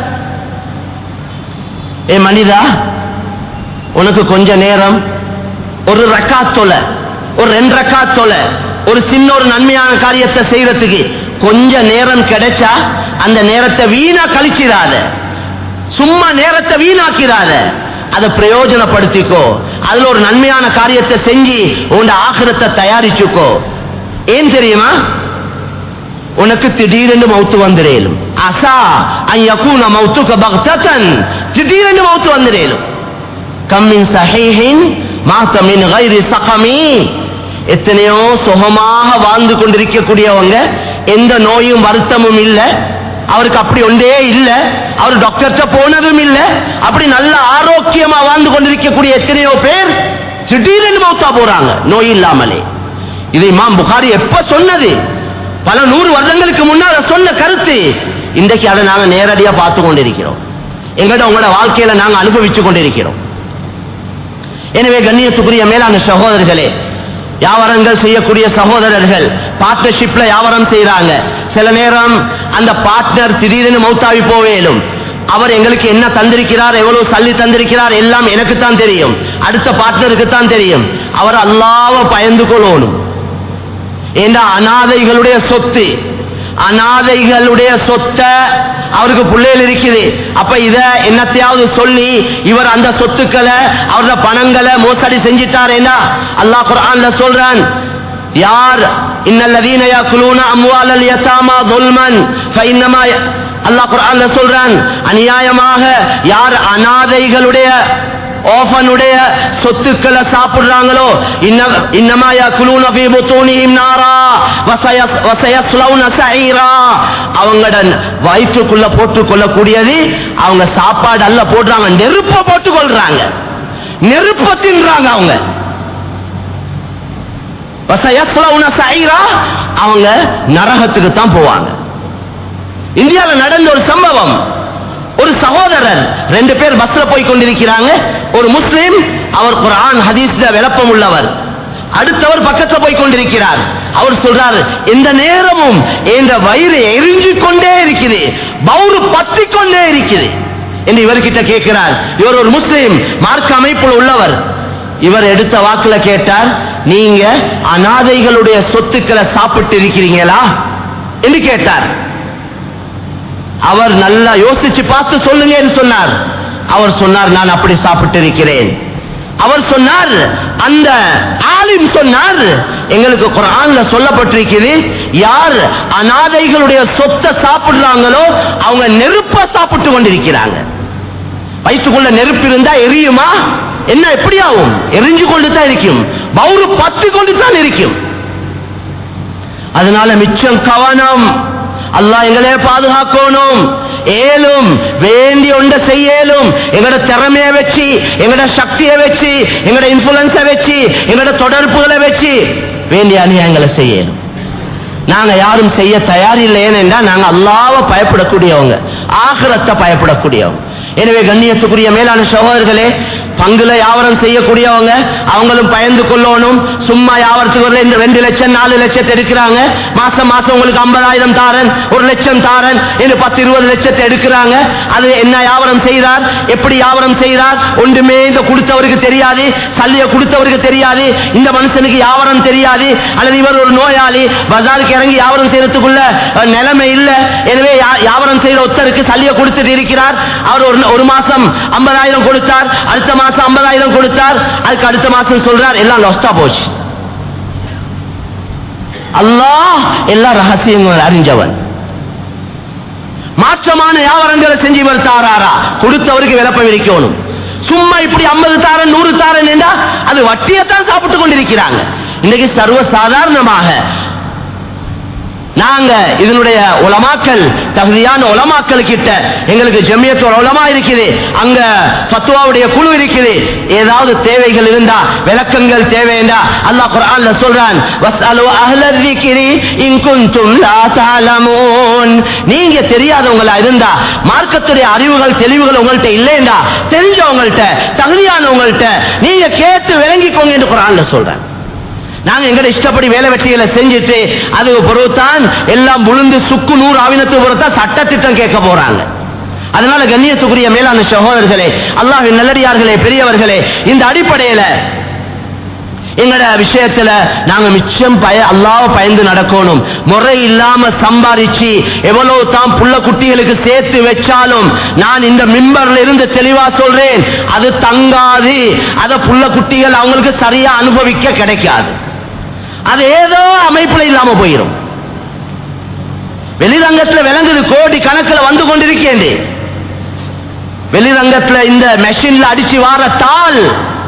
ஏ மனிதா, உனக்கு கொஞ்ச நேரம் ஒரு ரக்காத் தொலை, ஒரு ரெண்டு ரக்காத் தொலை, ஒரு சின்ன ஒரு நன்மையான காரியத்தை செய்யறதுக்கு கொஞ்ச நேரம் கிடைச்சா அந்த நேரத்தை வீணா கழிச்சிடாத, சும்மா நேரத்தை வீணாக்கிறாத, அதை பிரயோஜனப்படுத்திக்கோ. அதுல ஒரு நன்மையான காரியத்தை செஞ்சு உன் ஆகிரத்தை தயாரிச்சுக்கோ. ஏன் தெரியுமா? உனக்கு திடீரென்று மௌத்து வந்துடேலும். அசா அய்யகூன மௌத்துக பக்ததன், திடீரென்று மௌத்து வந்துடேலும். கம்மின் சஹீஹின் மாத மின் கைரி சகமி, எத்தனையோ சுகமாக வாழ்ந்து கொண்டிருக்கக்கூடியவங்க, எந்த நோயும் வருத்தமும் இல்லை, அவருக்கு அப்படி ஒன்றே இல்லை, அவர் டாக்டர்கிட்ட போனதும் இல்லை, அப்படி நல்ல ஆரோக்கியமா வாழ்ந்து கொண்டிருக்கக்கூடிய எத்தனையோ பேர் திடீரென்று மௌத்தா போறாங்க நோய் இல்லாமலே. இது இமாம் புகாரி எப்ப சொன்னது? பல நூறு வருடங்களுக்கு முன்னால சொன்ன கருத்து. இன்றைக்கு அதை நாங்க நேரடியா பார்த்து கொண்டிருக்கிறோம், எங்கட உங்களோட வாழ்க்கையில நாங்க அனுபவிச்சு கொண்டிருக்கிறோம். எனவே கண்ணியத்துக்குரிய மேலான சகோதரர்களே, வியாபாரங்கள் செய்யக்கூடிய சகோதரர்கள் பார்ட்னர்ஷிப்ல வியாபாரம் செய்யறாங்க. சில நேரம் அந்த பார்ட்னர் திடீரென மௌத்தாவி போவேலும், அவர் எங்களுக்கு என்ன தந்திருக்கிறார், எவ்வளவு சல்லி தந்திருக்கிறார் எல்லாம் எனக்கு தான் தெரியும், அடுத்த பார்ட்னருக்கு தான் தெரியும். அவர் அல்லாஹ்வை பயந்து கொள்ளணும். ஏண்டா அனாதைகளுடைய சொத்து, அனாதைகளுடைய சொத்தை அவருக்கு பிள்ளைகள் இருக்குது. அப்ப இத என்னத்தையாவது சொல்லி இவர் அந்த சொத்துக்களை அவரோட பணங்களை மோசடி செஞ்சிட்டாரேனா அல்லாஹ் குர்ஆன்ல சொல்றான், யார் இன்னல்லதீன யாக்குலூன அம்வாலல் யதாமா ظுல்மன் ஃபஇன்னமா, அல்லாஹ் குர்ஆன்ல சொல்றான், அநியாயமாக யார் அனாதைகளுடைய ஓஃபனுடைய சொத்துக்களை சாப்பிடுறாங்களோ இன்னமா யாக்குலூன ஃபீ புத்தூனிஹிம் நாரா வஸயஸ்லௌன ஸஈரா, அவங்களோட வயிற்றுக்குள்ள போட்டுக் கொள்ளக்கூடியது அவங்க சாப்பாடு அல்ல போடுறாங்க, நெருப்ப போட்டுக் கொள்றாங்க, நெருப்ப தின்றாங்க அவங்க. வஸயஸ்லௌன ஸஈரா, அவங்க நரகத்துக்கு தான் போவாங்க. இந்தியாவில் நடந்த ஒரு சம்பவம், ஒரு சகோதரர் ரெண்டு பேர் பஸ்ல போய் கொண்டிருக்கிறாங்க. ஒரு முஸ்லிம், அவர் குர்ஆன் ஹதீஸ்ல விளப்பம் உள்ளவர், அடுத்தவர் பக்கத்துல போய் கொண்டிருக்கிறார். அவர் சொல்றார், இந்த நேரமும் என்ற வயிறு எரிஞ்சு கொண்டே இருக்குது, பௌரு பத்தி கொண்டே இருக்குது என்று இவர்கிட்ட கேட்கிறார். இவர் ஒரு முஸ்லிம், மார்க்க அமைப்புல உள்ளவர். இவர் எடுத்த வாக்குல கேட்டார், நீங்க அனாதைகளுடைய சொத்துக்களை சாப்பிட்டு இருக்கிறீங்களா என்று கேட்டார். அவர் நல்லா யோசிச்சு பார்த்து சொல்லுங்க சொன்னார். அவர் சொன்னார், நான் அப்படி சாப்பிட்டு இருக்கிறேன். அவர் சொன்னார், அந்த ஆலிம் சொன்னார், எங்களுக்கு குர்ஆன்ல சொல்லப்பட்டிருக்கிறது, யார் அனாதைகளுடைய சொத்தை சாப்பிடுறாங்களோ அவங்க நெருப்ப சாப்பிட்டு கொண்டிருக்கிறாங்க. வயிற்றுக்குள்ள நெருப்பு இருந்தா எரியுமா? என்ன எப்படி ஆகும்? எரிஞ்சு கொண்டு தான் இருக்கும், பௌரு பத்து கொண்டு தான் இருக்கும். அதனால மிச்சம் கவனம். அல்லாஹ் எங்களே பாதுகாக்கணும். ஏலும் வேண்டி ஒன்றை செய்யலும், எங்களோட திறமையை வச்சு, எங்களோட சக்தியை வச்சு, எங்களோட இன்ஃபுளுன்ஸை வச்சு, எங்களோட தொடர்புகளை வச்சு வேண்டிய அநியாயங்களை செய்யணும். நாங்க யாரும் செய்ய தயாரில்லை. ஏனென்றா நாங்க அல்லாஹ்வை பயப்படக்கூடியவங்க, ஆகிரத்தை பயப்படக்கூடியவங்க. எனவே கண்ணியத்துக்குரிய மேலான சகோதரர்களே, பங்குல வியாபாரம் செய்யக்கூடியவங்க அவங்களும் பயந்து கொள்ளணும். சும்மா வியாபாரத்துக்கு இந்த ரெண்டு லட்சம் நாலு லட்சத்தை எடுக்கிறாங்க, மாசம் மாசம் உங்களுக்கு ஐம்பதாயிரம் தாரன், ஒரு லட்சம் தாரன் என்று பத்து இருபது லட்சத்தை எடுக்கிறாங்க. அது என்ன வியாபாரம் செய்தார், எப்படி வியாபாரம் செய்தார், ஒன்றுமே இந்த கொடுத்தவருக்கு தெரியாது, சல்லிய கொடுத்தவருக்கு தெரியாது, இந்த மனுஷனுக்கு வியாபாரம் தெரியாது, அல்லது இவர் ஒரு நோயாளி, பஜாருக்கு இறங்கி வியாபாரம் செய்யறதுக்குள்ள நிலைமை இல்லை. எனவே வியாபாரம் செய்த ஒருத்தருக்கு சல்லிய கொடுத்துட்டு இருக்கிறார். அவர் ஒரு மாசம் ஐம்பதாயிரம் கொடுத்தார், அடுத்த மாசம் ஐம்பதாயிரம் கொடுத்தார், அதுக்கு அடுத்த மாசம் சொல்றார் எல்லாம் லொஸ்டா போச்சு. அல்லாஹ் எல்லா ரகசியங்களும் அறிஞ்சவன். மாற்றமான வியாபாரங்களை செஞ்சு இவர் தாராரா, கொடுத்தவருக்கு விளப்பம் இருக்கணும். சும்மா இப்படி ஐம்பது தாரன் நூறு தாரன் என்றா அது வட்டியத்தான் சாப்பிட்டு கொண்டிருக்கிறாங்க. இன்னைக்கு சர்வ சாதாரணமாக நாங்க இதனுடைய உலமாக்கள், தகுதியான உலமாக்கள் கிட்ட எங்களுக்கு ஜமியத்துல் உலமா இருக்குது, அங்க ஃபத்வாவுடைய குழு இருக்குது. ஏதாவது தேவைகள் இருந்தா, விளக்கங்கள் தேவைண்டா அல்லாஹ் குர்ஆன்ல சொல்றான், வஸ்அலு அஹ்லல் ذிக்ரி இன் குன்தும் லா தஅலமூன். நீங்க தெரியாதவங்களா இருந்தா, மார்க்கத்துடைய அறிவுகள் தெளிவுகள் உங்கள்ட்ட இல்லைண்டா, தெரிஞ்சவங்கள்ட்ட தகுதியானவங்கள்ட்ட நீங்க கேட்டு விளங்கிக்கோங்க என்று குர்ஆன்ல சொல்றான். நாங்க எங்கட இஷ்டப்படி வேலை வெற்றிகளை செஞ்சுட்டு அது பொறுத்தான் எல்லாம் விழுந்து சுக்கு நூறு ஆவினத்து பொறுத்தா சட்ட திட்டம் கேட்க போறாங்க. அதனால கண்ணியத்துக்குரிய மேலான சகோதரர்களே, அல்லாஹ்வின் நல்லடியார்களே, பெரியவர்களே, இந்த அடிப்படையில எங்கட விஷயத்துல நாங்க மிச்சம் பய அல்லாஹ்வை பயந்து நடக்கணும். முறை இல்லாம சம்பாதிச்சு எவ்வளவு தான் புள்ள குட்டிகளுக்கு சேர்த்து வச்சாலும் நான் இந்த மிம்பர்ல இருந்து தெளிவா சொல்றேன், அது தங்காது. அத புள்ள குட்டிகள் அவங்களுக்கு சரியா அனுபவிக்க கிடைக்காது. அது ஏதோ அமைப்புல இல்லாம போயிடும். வெளிரங்கத்துல விளங்குது, கோடி கணக்கில் வந்து கொண்டிருக்கேன். வெளிரங்கத்துல இந்த மெஷின்ல அடிச்சு வார தாள்,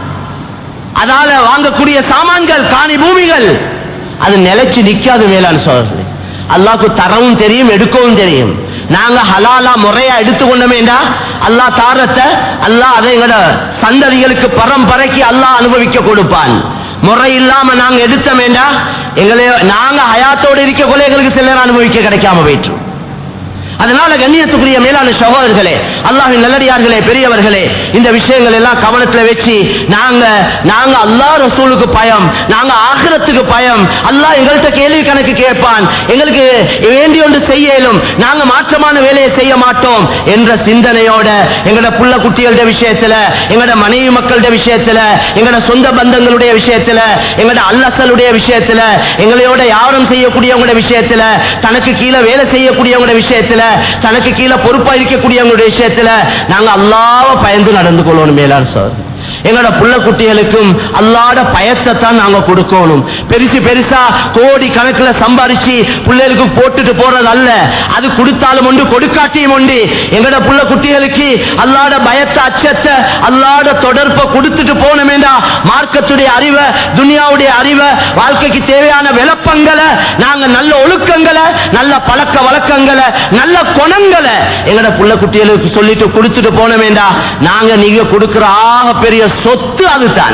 அதால வாங்கக்கூடிய சாமான்கள், காணி பூமிகள், அது நிலைச்சு நிக்காது. மேலான சோழர்களே, அல்லாஹ்க்கு தரவும் தெரியும், எடுக்கவும் தெரியும். நாங்க ஹலாலா முறையா எடுத்துக்கொண்டோமேண்டா அல்லாஹ் தாரத்தை அல்லாஹ் அதை எங்கட சந்ததிகளுக்கு பரம்பரைக்கு அல்லாஹ் அனுபவிக்க கொடுப்பான். முறை இல்லாம நாங்க எடுத்தோமேண்டா எங்களை நாங்க ஹயாத்தோடு இருக்க கொள்ள எங்களுக்கு சிலர் அனுபவிக்க கிடைக்காம போயிட்டு. அதனால கண்ணியத்துக்குரிய மேலான சகோதரர்களே, அல்லாஹ்வின் நல்லடியார்களே, பெரியவர்களே, இந்த விஷயங்கள் எல்லாம் கவனத்தில் வச்சு நாங்க நாங்க அல்லாஹ் ரசூலுக்கு பயம், நாங்க ஆகிரத்துக்கு பயம். அல்லாஹ் எங்கள்கிட்ட கேள்வி கணக்கு கேட்பான், எங்களுக்கு வேண்டிய ஒன்று செய்யலும், நாங்க மாற்றமான வேலையை செய்ய மாட்டோம் என்ற சிந்தனையோட எங்கட புள்ள குட்டிகளோட விஷயத்துல, எங்கட மனைவி மக்களுடைய விஷயத்துல, எங்கட சொந்த பந்தங்களுடைய விஷயத்துல, எங்கட அல்லசலுடைய விஷயத்துல, எங்களோட யாரும் செய்யக்கூடியவங்க விஷயத்துல, தனக்கு கீழே வேலை செய்யக்கூடியவங்க விஷயத்துல, தனக்கு கீழே பொறுப்பா இருக்கக்கூடியவங்களுடைய விஷயத்துல நாங்க அல்லாஹ்வை பயந்து நடந்து கொள்ளணும். மேலான சகோதரர்களே, எங்களோட புள்ள குட்டிகளுக்கும் அல்லாஹ்வோட பயத்தை தான் நாங்க கொடுக்கணும். பெருசு பெருசா கோடி கணக்கில் சம்பாரிச்சு பிள்ளைகளுக்கு போட்டுட்டு போறது அல்ல. அது கொடுத்தாலும் உண்டு, கொடுக்காட்டியும் உண்டு. எங்களோட புள்ள குட்டிகளுக்கு அல்லாஹ்வோட பயத்தை, அச்சத்தை, அல்லாஹ்வோட தொடர்பை கொடுத்துட்டு போனோமேண்டா மார்க்கத்துடைய அறிவை, துனியாவுடைய அறிவை, வாழ்க்கைக்கு தேவையான விளப்பங்களை, நாங்க நல்ல ஒழுக்கங்களை, நல்ல பழக்க வழக்கங்களை, நல்ல குணங்களை எங்களோட புள்ள குட்டிகளுக்கு சொல்லிட்டு கொடுத்துட்டு போனோமேண்டா நாங்க நீங்க கொடுக்கிற ஆக பெரிய சொத்து அதுதான்.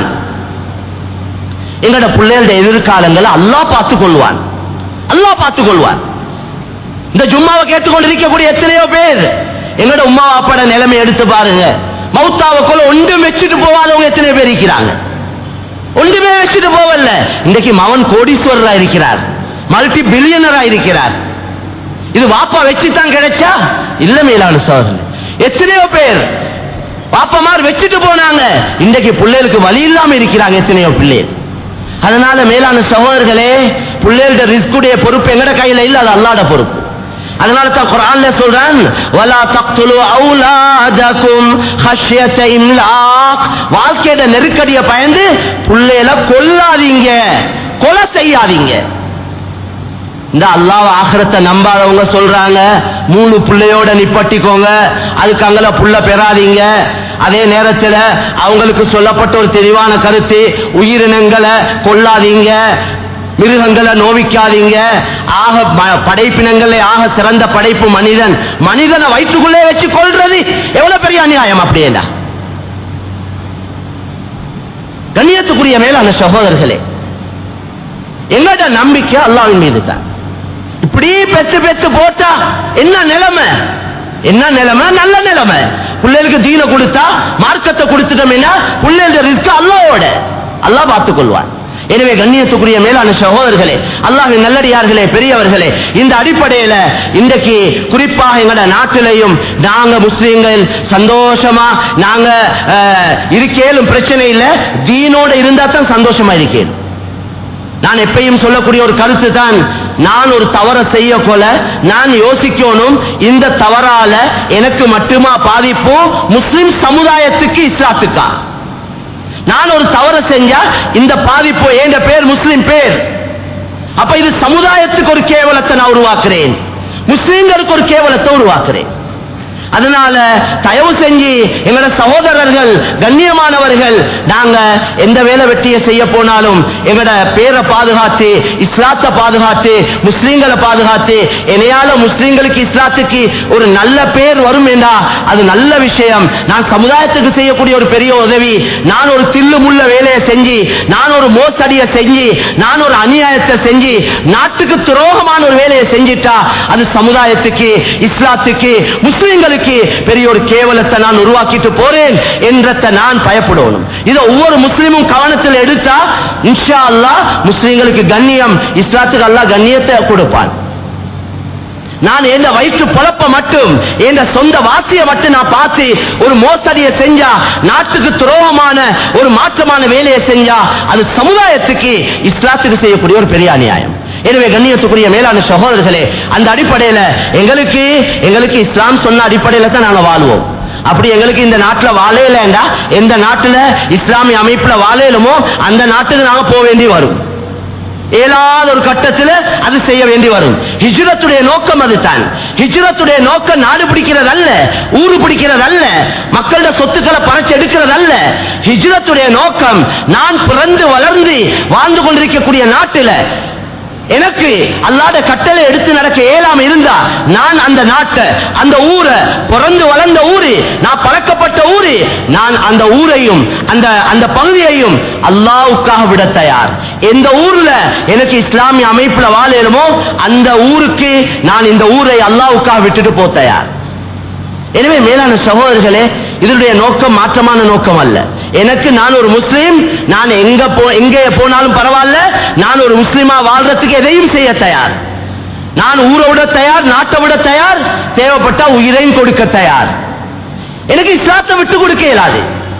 எங்கட பிள்ளைகளுடைய எதிர்காலங்களை அல்லாஹ் பார்த்துக் கொள்வான், அல்லாஹ் பார்த்துக் கொள்வான். இந்த ஜும்மாவை கேட்டுக்கொண்டிருக்கக்கூடிய எத்தனையோ பேர் எங்கட உம்மா வாப்பட நிலைமை எடுத்து பாருங்க. மௌத்தாவுக்குள்ள ஒன்றும் வச்சுட்டு போவாதவங்க எத்தனை பேர் இருக்கிறாங்க. ஒன்றுமே வச்சுட்டு போவல்ல. இன்றைக்கு மவன் கோடீஸ்வரரா இருக்கிறார், மல்டி பில்லியனரா இருக்கிறார். இது வாப்பா வச்சுதான் கிடைச்சா இல்ல. மேலான சகோதரர்களே, எத்தனையோ பேர் பாப்பமார் வச்சுட்டு போனாங்க, இன்றைக்கு பிள்ளைகளுக்கு வழி இல்லாம இருக்கிறாங்க எத்தனையோ பிள்ளைகள். அதனால மேலான சகோதரர்களே, பிள்ளைகளோட ரிஸ்குடைய பொறுப்பு எங்கட கையில இல்ல, அது அல்லாஹ்வோட பொறுப்பு. அதனால தான் குர்ஆன்ல சொல்றான், வலா தக்துலு அவுலாதகும் ஹஷ்யத இம்லாக். வாழ்க்கையோட நெருக்கடியை பயந்து பிள்ளைகளை கொல்லாதீங்க, கொலை செய்யாதீங்க. இந்த அல்லாஹ் ஆகிரத்தை நம்பாதவங்க சொல்றாங்க, மூணு பிள்ளையோட நிப்பட்டிக்கோங்க, அதுக்கு அங்கல புள்ள பெறாதீங்க. அதே நேரத்தில் அவங்களுக்கு சொல்லப்பட்ட ஒரு தெளிவான கருத்து, உயிரினங்களை கொல்லாதீங்க, மிருகங்களை நோவிக்காதீங்க. ஆக படைப்பினங்களே ஆக சிறந்த படைப்பு மனிதன். மனிதனை வயிற்றுக்குள்ளே வச்சு கொள்றது எவ்வளவு பெரிய அநியாயம். அப்படியேடா கண்ணியத்துக்குரிய மேலான சகோதரர்களே, எங்கட நம்பிக்கை அல்லாஹ்வின் மீது தான். இப்படி பெற்று பெற்று போட்டா என்ன நிலைமை, என்ன நிலைமை? நல்ல நிலைமை. பிள்ளைகளுக்கு தீன கொடுத்தா, மார்க்கத்தை கொடுத்துட்டோம்னா பிள்ளைகளுடைய ரிஸ்க் அல்லாஹ்வோட, அல்லாஹ் பார்த்துக் கொள்வான். எனவே கண்ணியத்துக்குரிய மேலான சகோதரர்களே, அல்லாஹ்வின் நல்லடியார்களே, பெரியவர்களே, இந்த அடிப்படையில இன்றைக்கு குறிப்பாக எங்கட நாட்டிலையும் நாங்க முஸ்லீம்கள் சந்தோஷமா நாங்க இருக்கேலும் பிரச்சனை இல்லை, தீனோட இருந்தா தான் சந்தோஷமா இருக்கேன். நான் எப்பயும் சொல்லக்கூடிய ஒரு கருத்து தான், நான் ஒரு தவற செய்ய கொள்ள நான் யோசிக்கணும், இந்த தவறால எனக்கு மட்டுமா பாதிப்பு, முஸ்லிம் சமுதாயத்துக்கு, இஸ்லாத்துக்கா? நான் ஒரு தவற செஞ்சா இந்த பாதிப்பு என்ற பேர் முஸ்லிம் பேர், அப்ப இது சமுதாயத்துக்கு ஒரு கேவலத்தை நான் உருவாக்குறேன், முஸ்லிம்களுக்கு ஒரு கேவலத்தை உருவாக்குறேன். அதனால தயவு செஞ்சு எங்களோட சகோதரர்கள் கண்ணியமானவர்கள், நாங்க எந்த வேலை வெட்டியை செய்ய போனாலும் எங்களோட பேரை பாதுகாத்து, இஸ்லாத்தை பாதுகாத்து, முஸ்லீம்களை பாதுகாத்து, என்னையால முஸ்லீம்களுக்கு இஸ்லாத்துக்கு ஒரு நல்ல பேர் வரும் என்றா அது நல்ல விஷயம். நான் சமுதாயத்துக்கு செய்யக்கூடிய ஒரு பெரிய உதவி. நான் ஒரு தில்லு முள்ள வேலையை செஞ்சு, நான் ஒரு மோசடியை செஞ்சு, நான் ஒரு அநியாயத்தை செஞ்சு, நாட்டுக்கு துரோகமான ஒரு வேலையை செஞ்சிட்டா அது சமுதாயத்துக்கு, இஸ்லாத்துக்கு, முஸ்லீம்களுக்கு பெரிய ஒரு கேவலத்தை நான் உருவாக்கிட்டு போறேன் என்றத நான் பயப்படணும். இதை ஒவ்வொரு முஸ்லிமும் கவனத்தில் எடுத்தா இன்ஷா அல்லாஹ் முஸ்லிம்களுக்கு கண்ணியம், இஸ்லாத்துக்கு அல்லாஹ் கண்ணியத்தை கொடுப்பான். நான் எந்த வயிற்று பொழப்ப மட்டும், எந்த சொந்த வாசியை மட்டும் நான் பார்த்து ஒரு மோசடியை செஞ்சா, நாட்டுக்கு துரோகமான ஒரு மாற்றமான வேலையை செஞ்சா அது சமுதாயத்துக்கு, இஸ்லாத்துக்கு செய்யக்கூடிய ஒரு பெரிய அநியாயம். எனவே கண்ணியத்துக்குரிய மேலான சகோதரர்களே, அந்த அடிப்படையில எங்களுக்கு எங்களுக்கு இஸ்லாம் சொன்ன அடிப்படையில தான் நாங்க வாழ்வோம். அப்படி எங்களுக்கு இந்த நாட்டில் வாழையிலண்டா, எந்த நாட்டில் இஸ்லாமிய அமைப்புல வாழையிலுமோ அந்த நாட்டுக்கு நாங்க போக வேண்டி வரும். ஏழாவது ஒரு கட்டத்தில் அது செய்ய வேண்டி வரும். ஹிஜ்ரத்துடைய நோக்கம் அதுதான். ஹிஜ்ரத்துடைய நோக்கம் நாடு பிடிக்கிறது அல்ல, ஊரு பிடிக்கிறது அல்ல, மக்களோட சொத்துக்களை பறிச்சு எடுக்கிறது அல்ல. ஹிஜ்ரத்துடைய நோக்கம் நான் பிறந்து வளர்ந்து வாழ்ந்து கொண்டிருக்கக்கூடிய நாட்டில் எனக்கு அல்லாஹ்வுடைய கட்டளை எடுத்து நடக்க இயலாம இருந்தா நான் அந்த நாட்டை, அந்த ஊரை, பிறந்து வளர்ந்த ஊரு, நான் பழக்கப்பட்ட ஊரு, நான் அந்த ஊரையும் அந்த அந்த பகுதியையும் அல்லாஹ்வுக்காக விட தயார். எந்த ஊர்ல எனக்கு இஸ்லாமிய அமைப்புல வாழணுமோ அந்த ஊருக்கு நான் இந்த ஊரை அல்லாஹ்வுக்காக விட்டுட்டு போ தயார். எனவே மேலான சகோதரர்களே, இதனுடைய நோக்கம் மாற்றமான நோக்கம் அல்ல. எனக்கு நான் ஒரு முஸ்லீம், நான் எங்க போ எங்கே போனாலும் பரவாயில்ல, நான் ஒரு முஸ்லீமா வாழ்றதுக்கு எதையும் செய்ய தயார். நான் ஊரை விட தயார், நாட்டை விட தயார், தேவைப்பட்டா உயிரையும் கொடுக்க தயார். எனக்கு இஸ்லாத்தை விட்டு கொடுக்க இயலாது.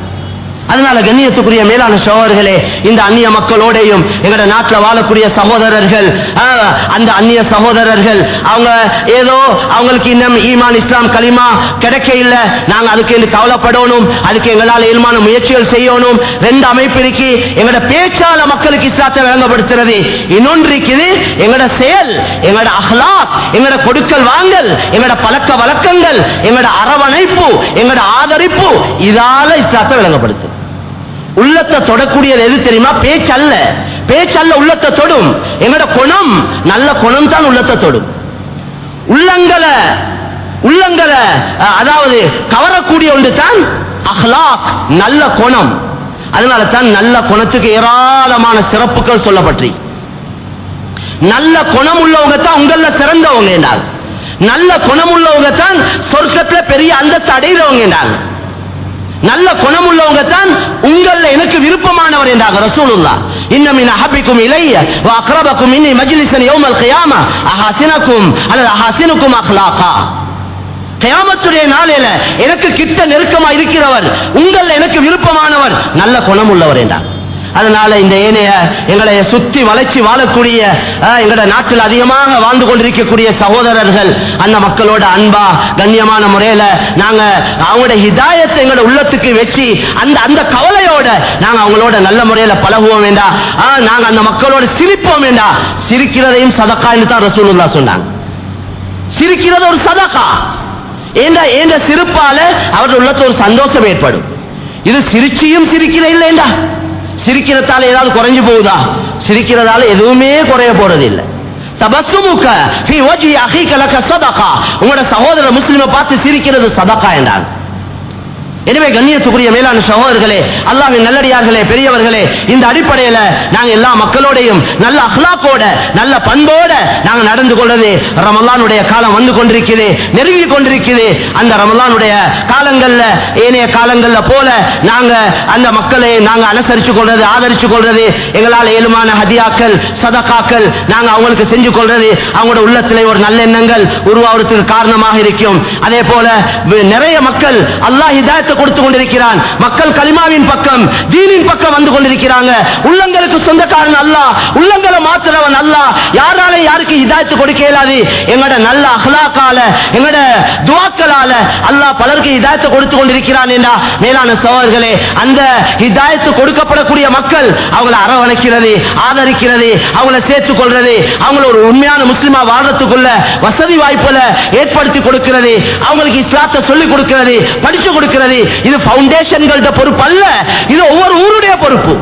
அதனால கண்ணியத்துக்குரிய மேலான சகோதரர்களே, இந்த அந்நிய மக்களோடையும் எங்கட நாட்டில் வாழக்கூடிய சகோதரர்கள், அந்த அந்நிய சகோதரர்கள் அவங்க ஏதோ அவங்களுக்கு இன்னும் ஈமான் இஸ்லாம் கலிமா கிடைக்க இல்ல, நாங்க அதுக்கு கவலைப்படணும், அதுக்கு எங்களால் இயல்பான முயற்சிகள் செய்யணும். ரெண்டு அமைப்பு இருக்கு. எங்கட பேச்சால மக்களுக்கு இஸ்லாத்தை விளங்கப்படுத்துறது, இன்னொன்று இருக்குது எங்கட செயல், எங்கட அஹ்லாக், எங்கட கொடுக்கல் வாங்கல், எங்கட பழக்க வழக்கங்கள், எங்கட அரவணைப்பு, எங்கட ஆதரிப்பு, இதால இஸ்லாத்தை விளங்கப்படுத்தும். உள்ளத்தை தொடக்கூடியது எது தெரியுமா? பேச்சல்ல. பேச்சல்ல உள்ளத்தை தொடும். எங்கட குணம், நல்ல குணம் தான் உள்ளத்தை தொடும். உள்ளங்களை உள்ளங்களை அதாவது கவரக்கூடிய ஒன்று தான் அஹ்லாக், நல்ல குணம். அதனால தான் நல்ல குணத்துக்கு ஏராளமான சிறப்புகள் சொல்லப்பட்டு, நல்ல குணம் உள்ளவங்க தான் உங்கள சிறந்தவங்க என்றால், நல்ல குணம் உள்ளவங்க தான் சொர்க்கத்துல பெரிய அந்தஸ்து அடைகிறவங்க என்றாங்க. நல்ல குணம் உள்ளவங்க தான் உங்கள எனக்கு விருப்பமானவர் என்றாங்க ரசூலுல்லாஹ். இன்ன மின் அஹபிக்கும் இலைய வ அக்ரபக்கும் மின்னி மஜ்லிஸன் யௌமல் கியாமா அஹஸினக்கும் அல்ல அஹஸினுக்கும் அக்லாகா. கியாமத்துடைய நாளில எனக்கு கிட்ட நெருக்கமா இருக்கிறவர், உங்கள எனக்கு விருப்பமானவர், நல்ல குணம் உள்ளவர் என்றாங்க. அதனால இந்த ஏனைய எங்களை சுத்தி வளைச்சி வாழக்கூடிய எங்களோட நாட்டில் அதிகமாக வாழ்ந்து கொண்டிருக்கக்கூடிய சகோதரர்கள், அந்த மக்களோட அன்பா கண்ணியமான முறையில நாங்க அவங்களோட ஹிதாயத்தை எங்களோட உள்ளத்துக்கு வச்சு அந்த அந்த கவலையோட நாங்க அவங்களோட நல்ல முறையில பழகுவோம் வேண்டா, நாங்க அந்த மக்களோட சிரிப்போம் வேண்டா. சிரிக்கிறதையும் சதக்கா என்று தான் ரசூலுல்லாஹ் சொன்னாங்க. சிரிக்கிறது ஒரு சதக்கா. ஏண்ட சிரிப்பால அவர்கள் உள்ளத்துல ஒரு சந்தோஷம் ஏற்படும். இது சிரிச்சியும் சிரிக்கிற இல்லைண்டா, சிரிக்கிறதால ஏதாவது குறைஞ்சு போகுதா? சிரிக்கிறதால எதுவுமே குறைய போறது இல்லை. தபஸ்ஸுமுக ஃபீ வஜ்ஹி அஹீக லக ஸதகா, உங்களோட சகோதர முஸ்லிமை பார்த்து சிரிக்கிறது சதகா என்றார். எனவே கண்ணியத்துக்குரிய மேலான சகோதரர்களே, அல்லாஹ்வின் நல்லடியார்களே, பெரியவர்களே, இந்த அடிப்படையில நாங்க எல்லா மக்களோடையும் நல்ல அஹ்லாக்கோட நல்ல பண்போட நாங்க நடந்து கொள்றது. ரமலானுடைய காலம் வந்து கொண்டிருக்கிறது, நெருங்கி கொண்டிருக்கிறது. அந்த ரமலானுடைய காலங்கள்ல ஏனைய காலங்கள்ல போல நாங்க அந்த மக்களை நாங்க அனுசரிச்சு கொள்றது, ஆதரிச்சு கொள்றது, எங்களால் ஏழுமான ஹதியாக்கள் சதகாக்கள் நாங்க அவங்களுக்கு செஞ்சு கொள்றது அவங்களோட உள்ளத்திலே ஒரு நல்லெண்ணங்கள் உருவாவதற்கு காரணமாக இருக்கும். அதே போல நிறைய மக்கள் அல்லாஹ் ஹிதாயத் ஹிதாயத்தை கொடுத்து கொண்டிருக்கிறான். மக்கள் கலிமாவின் பக்கம், தீனின் பக்கம் வந்து கொண்டிருக்கிறாங்க. உள்ளங்களுக்கு சொந்தக்காரன் அல்லாஹ், உள்ளங்களை மாத்துறவன் அல்லாஹ். யாரால யாருக்கு ஹிதாயத்து கொடுக்க இயலாது? எங்கட நல்ல அஹ்லாக்கால, எங்கட துஆக்களால அல்லாஹ் பலருக்கு ஹிதாயத்தை கொடுத்து கொண்டிருக்கிறான். என்றா மேலான சகோதரர்களே, அந்த ஹிதாயத்து கொடுக்கப்படக்கூடிய மக்கள் அவங்களை அரவணைக்கிறது, ஆதரிக்கிறது, அவங்களை சேர்த்துக் கொள்றது, அவங்களை ஒரு உண்மையான முஸ்லிமா வாழ்றதுக்குள்ள வசதி வாய்ப்புகளை ஏற்படுத்தி கொடுக்கிறது, அவங்களுக்கு இஸ்லாத்தை சொல்லிக் கொடுக்கிறது, படிச்சு கொடுக்கிறது. இது பவுண்டேஷன்களோட பொறுப்பு அல்ல, இது ஒவ்வொரு ஊருடைய பொறுப்பு.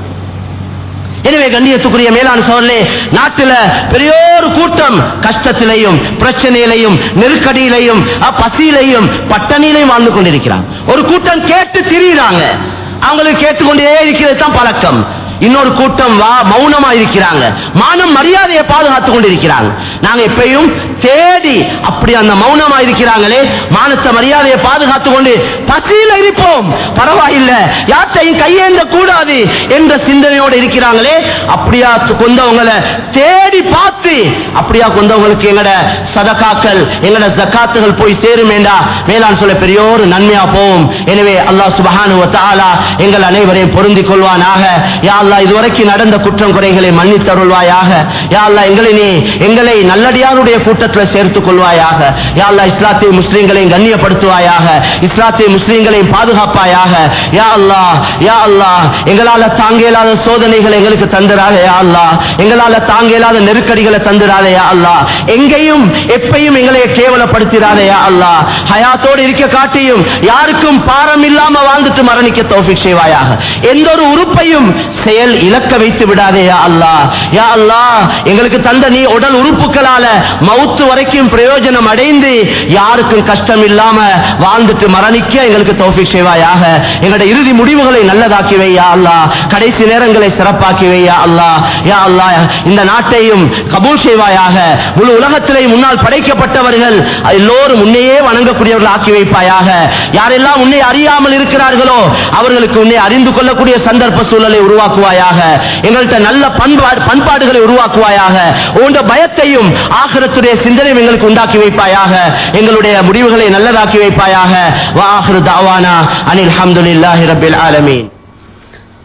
எனவே கண்ணியத்துக்குரிய மேலான சோழர்களே, நாட்டில் பெரியோரு கூட்டம் கஷ்டத்திலையும் பிரச்சனையிலையும் நெருக்கடியிலையும் பசியிலையும் பட்டணியிலையும் வாழ்ந்து கொண்டிருக்கிறாங்க. ஒரு கூட்டம் கேட்டு திரியிறாங்க, அவங்களுக்கு கேட்டுக்கொண்டே இருக்கிறது தான் பழக்கம். இன்னொரு கூட்டம் வா மௌனமா இருக்கிறாங்க, மானம் மரியாதையை பாதுகாத்துக் கொண்டிருக்கிறாங்க. நாங்க எப்பயும் தேடி அப்படி அந்த மௌனமா இருக்கிறாங்களே, மானத்தை மரியாதையை பாதுகாத்துக் கொண்டு பசியில் இருப்போம் பரவாயில்லை, யார்த்தையும் கையேந்த கூடாது என்ற சிந்தனையோடு இருக்கிறாங்களே, அப்படியா கொண்டவங்களை தேடி பார்த்து அப்படியா கொண்டவங்களுக்கு எங்கட சதகாக்கள் எங்கட ஜகாத்துகள் போய் சேரும் என்றா மேலான் சொல்ல பெரியோரு நன்மையா போவோம். எனவே அல்லாஹ் சுப்ஹானஹு வ தஆலா எங்கள் அனைவரையும் பொருந்திக் கொள்வானாக. யா அல்லாஹ், இதுவரைக்கும் நடந்த குற்றம் குறைகளை மன்னித்தருள்வாயாக. யா அல்லாஹ், எங்களை நீ எங்களை நல்லடியாருடைய கூட்டத்தில் சேர்த்துக் கொள்வாயாக. யா அல்லாஹ், இஸ்லாத்தை முஸ்லிம்களையும் கண்ணியப்படுத்துவாயாக, இஸ்லாத்தை முஸ்லிம்களையும் பாதுகாப்பாயாக. யா அல்லாஹ், யா அல்லாஹ், எங்களால தாங்க இயலாத சோதனைகளை எங்களுக்கு தந்துராத யா அல்லாஹ், எங்களால தாங்க இயலாத நெருக்கடிகளை தந்துராத யா அல்லாஹ், எங்கேயும் எப்பையும் எங்களை கேவலப்படுத்திராத யா அல்லாஹ். ஹயாத்தோடு இருக்க காட்டியும் யாருக்கும் பாரம் இல்லாம வாழ்ந்துட்டு மரணிக்க தௌஃபீக் செய்வாயாக. எந்த ஒரு உறுப்பையும் செயல் இலக்க வைத்து விடாதே யா அல்லாஹ். யா அல்லாஹ், எங்களுக்கு தந்த நீ உடல் உறுப்புகளால மௌத்து வரைக்கும் பிரயோஜனம் அடைந்து யாருக்கும் கஷ்டம் இல்லாம வாழ்ந்துட்டு மரணிக்க எங்களுக்கு தௌஃபீக் செய்வாயாக. எங்களுடைய இறுதி முடிவுகளை நல்லதாக்கி வை யா அல்லாஹ், கடைசி நேரங்களை சிறப்பாக்கி வை யா அல்லாஹ். யா அல்லாஹ், இந்த நாட்டையும் கபூல் செய்வாயாக. முழு உலகத்திலே முன்னால் படைக்கப்பட்டவர்கள் எல்லோரும் உன்னையே வணங்கக்கூடியவர்கள் ஆக்கி வைப்பாயாக. யாரெல்லாம் உன்னை அறியாமல் இருக்கிறார்களோ அவர்களுக்கு உன்னை அறிந்து கொள்ளக்கூடிய சந்தர்ப்ப சூழலை உருவாக்குவாயாக. எங்கள்கிட்ட நல்ல பண்பாடு பண்பாடுகளை உருவாக்குவாயாக. உன்னுடைய பயத்தையும் ஆகிரத்துடைய சிந்தனையும் எங்களுக்கு உண்டாக்கி வைப்பாயாக. எங்களுடைய முடிவுகளை நல்லதாக்கி வைப்பாயாக. வ ஆகிரு தஅவானா அனில் ஹம்துலில்லாஹி ரப்பில் ஆலமீன்.